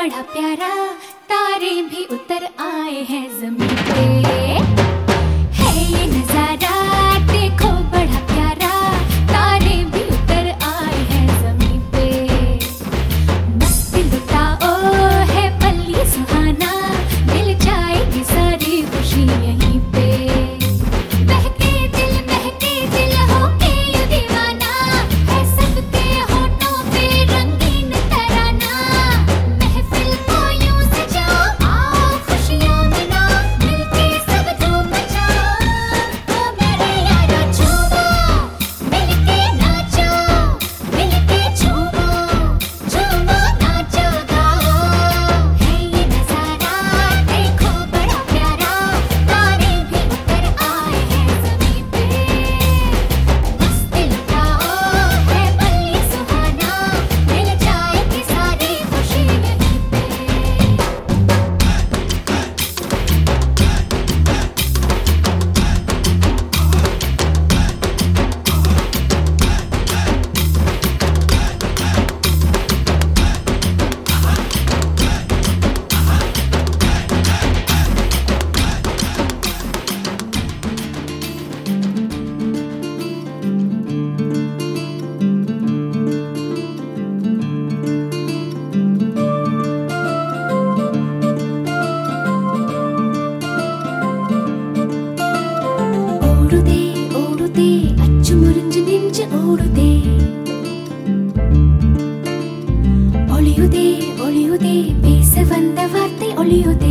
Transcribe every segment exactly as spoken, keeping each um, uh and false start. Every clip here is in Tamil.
बड़ा प्यारा, तारे भी उतर आए हैं ज़मीन पे। है ये नज़ारा देखो बड़ा प्यारा, तारे भी उतर आए हैं ज़मीन पे। मस्त लुटाओ है पल ये सुहाना, मिल जाएगी सारी खुशी यहीं पे। बहके दिल बहके दिल होके ये दीवाना, है सबके होठों पे रंगीन तराना। महफिल को यूं सजाओ, आओ खुशियां मनाओ, मिलके सब धूम मचाओ। ओ मेरे यारो झूमो, मिलके नाचो, मिलके झूमो, झूमो नाचो गाओ। है ये नज़ारा देखो बड़ा प्यारा, तारे भी उतर आए हैं ज़मीन पे। मस्त लुटाओ है पल ये सुहाना, मिल जाएगी सारी खुशी यहीं पे। ஓடுதே ஓடுதே அச்சு முறிஞ்சு நெஞ்சு ஓடுதே, ஒளியுதே ஒளியுதே பேச வந்த வார்த்தை ஒளியுதே।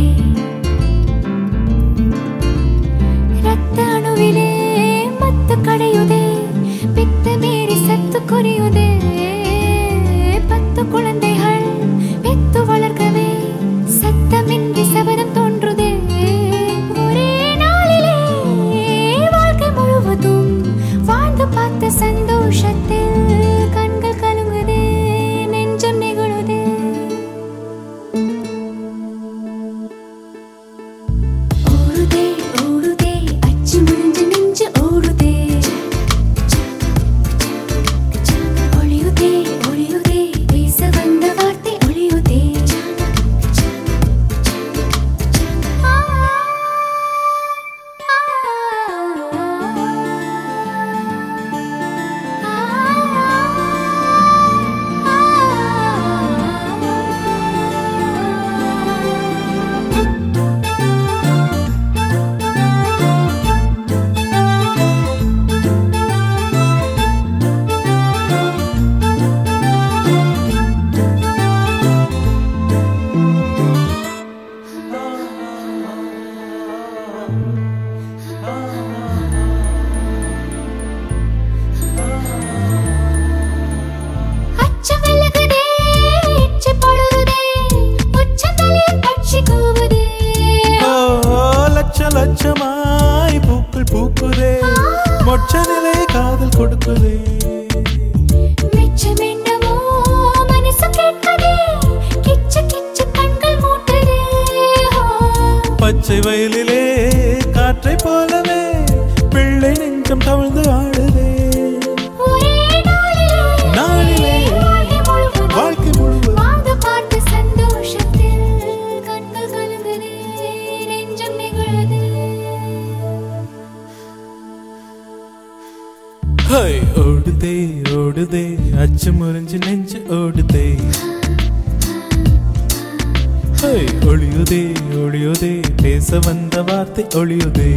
ரத்த அணுவிலே மத்து கடையுதே, பித்த மீறி சத்து குறையுதே। பத்து குழந்தைகள் பெத்து வளர்க்கவே சத்தமின்றி சபதம் தோன்றுதே। ஒரே நாளிலே வாழ்க்கை முழுவதும் வாழ்ந்து பார்த்த சந்தோஷத்தில் கண்கள் கலங்குதே, நெஞ்சம் நெகிழுதே। ஓடுதே ஓடுதே அச்சு முறிஞ்சு நெஞ்சு ஓடுதே, ஒளியுதே ஒளியுதே பேச வந்த வார்த்தை ஒளியுதே। ஆ, அச்சம் விலகுதே, இச்சை படுதே, உச்சந்தலையில் பட்சி கூவுதே। ஓ லட்ச லட்சமாய் பூக்கள் பூக்குதே, மொச்ச நிலை காதல் கொடுக்குதே। மிச்சம் என்னமோ மனசு கேட்குதே, கிச்சு கிச்சு கண்கள் மூட்டுதே। ஓ, பச்சை வயலிலே காற்றை போலவே பிள்ளை நெஞ்சம் தவழ்ந்து ஆடுதே। ஒரே நாளிலே நாளிலே வாழ்க்கை முழுவதும் வாழ்க்கை முழுவதும் வாழ்ந்து பார்த்த சந்தோஷத்தில் கண்கள் கலங்குதே, நெஞ்சம் நெகிழுதே। ஹை ஓடுதே ஓடுதே அச்சு முறிஞ்சு நெஞ்சு ஓடுதே। ஹை ஒளியுதே ஒளியுதே பேச வந்த வார்த்தை ஒளியுதே।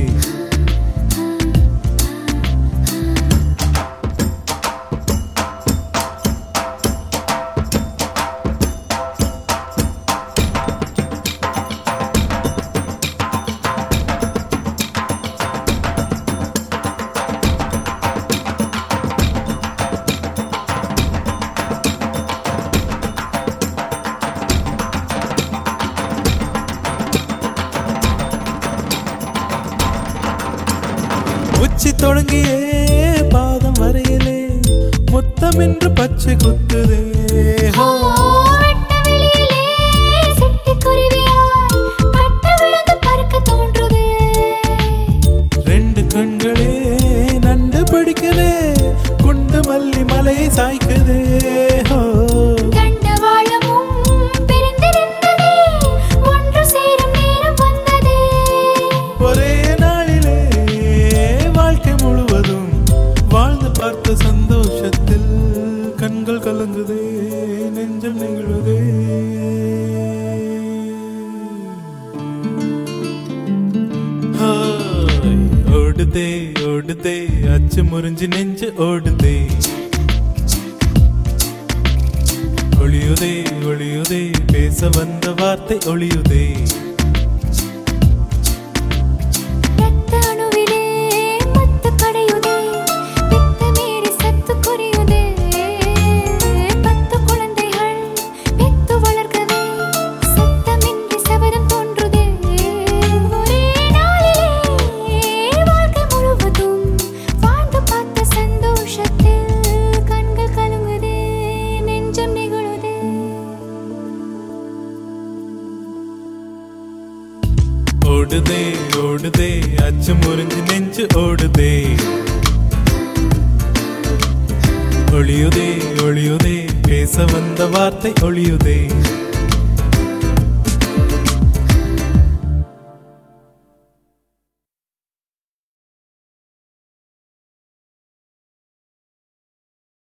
உச்சி தொடங்கியே பாதம் வரையிலே முத்தம் என்று பச்சை குத்துதே। ஓ, வெட்ட வெளியிலே சிட்டுக்குருவியாய் பட்டு விழுந்து பறக்க தோன்றுதே। ரெண்டு கண்களே நண்டு பிடிக்குதே, குண்டு மல்லி மலையை சாய்க்குதே। ஓ, கண்ட வாழமும் பிரிந்திருந்தது, ஒளியுதே ஒளியுதே பேச வந்த வார்த்தை ஒளியுதே. ஓடுதே ஓடுதே அச்சு முறிஞ்சு நெஞ்சு ஓடுதே. ஒளியுதே ஒளியுதே பேச வந்த வார்த்தை ஒளியுதே.